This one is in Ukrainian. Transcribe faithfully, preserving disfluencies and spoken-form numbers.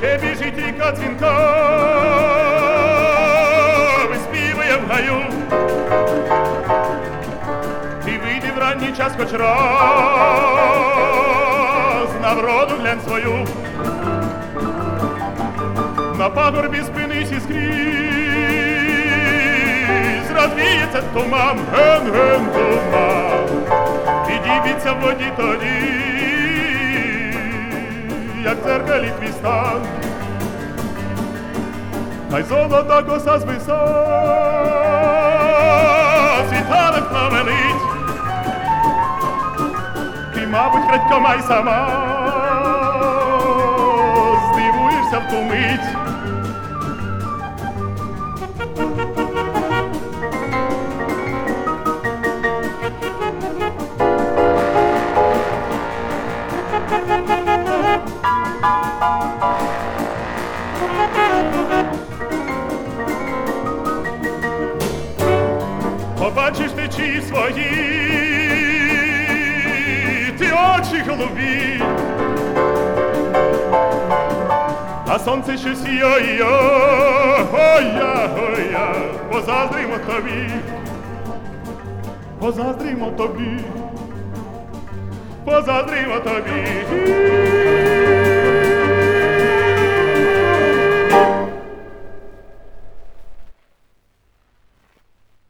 ще біжить ріка дзвінка, виспівує в гаю. Ти вийди в ранній час хоч раз, на вроду глянь свою. На пагорбі спинись і скрізь розвіється туман, ген-ген туман. Підіб'ється в воді тоді, як в дзеркалі твій стан. Хай золота коса звиса, світанок знаменить. Ти, мабуть, крадькома й сама здивуєшся в ту мить. Побачиш течії свої, ти очі голубі, а сонце що сіяє, ой-я, ой-я, позаздримо тобі, позаздримо тобі, позаздримо тобі.